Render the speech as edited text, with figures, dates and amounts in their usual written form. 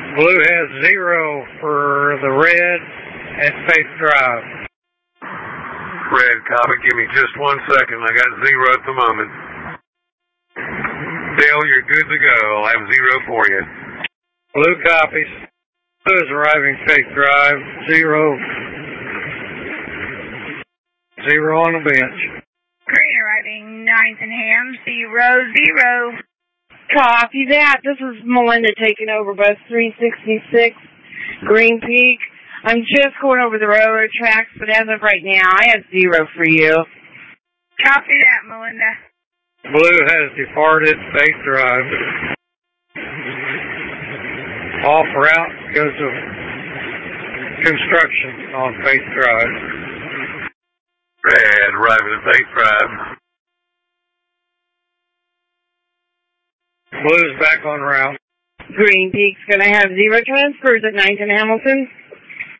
Blue has 0 for the red at Faith Drive. Red, copy. Give me just 1 second. I got 0 at the moment. Dale, you're good to go. I'll have 0 for you. Blue copies. Blue is arriving Faith Drive. 0. 0 on the bench. Green arriving 9th and Ham. 0-0. Copy that. This is Melinda taking over bus 366, Green Peak. I'm just going over the railroad tracks, but as of right now, I have 0 for you. Copy that, Melinda. Blue has departed Faith Drive. Off route because of construction on Faith Drive. Red, arriving at Faith Drive. Blue's back on route. Green Peak's going to have 0 transfers at 9th and Hamilton.